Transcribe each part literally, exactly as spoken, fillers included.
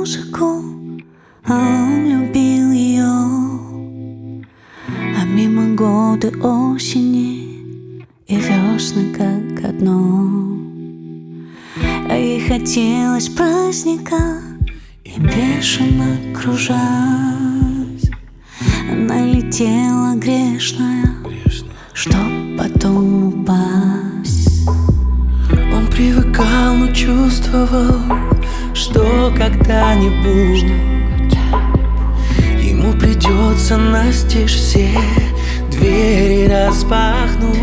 музыку, а он любил ее. А мимо годы осени и весны как одно. А ей хотелось праздника и бешено кружась. Она летела грешная, чтоб потом упасть. Он привыкал, но чувствовал, что когда-нибудь ему придется настежь все двери распахнуть.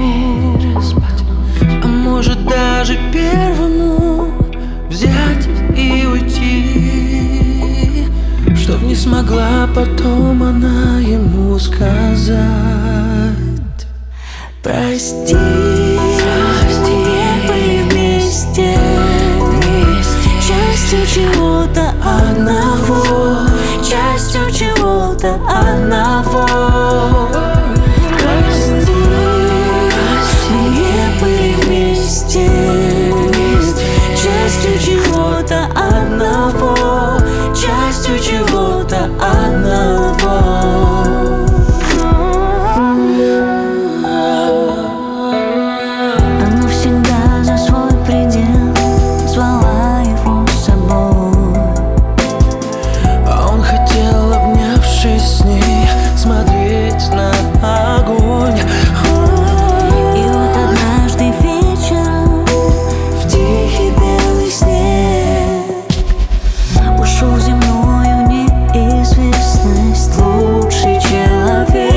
А может даже первому взять и уйти, чтоб не смогла потом она ему сказать: прости, прости, не были вместе, вместе, частью чего-то одного, частью чего-то одного. Прости, прости, не были вместе, вместе, частью чего-то одного, частью чего-то одного. С ней смотреть на огонь. И вот однажды вечером в тихий белый снег ушел в земную неизвестность лучший человек.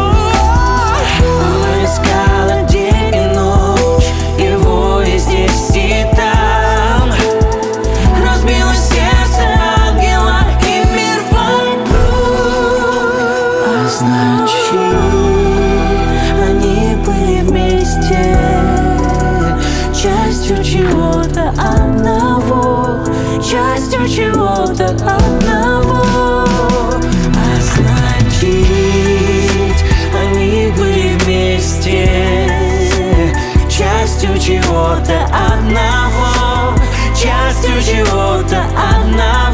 Она искала день и ночь, его и здесь, и там. Разбило сердце ангела и мир вокруг. Значит, они были вместе, частью чего-то одного, частью чего-то одного. А значит, они были вместе, частью чего-то одного, частью чего-то одного.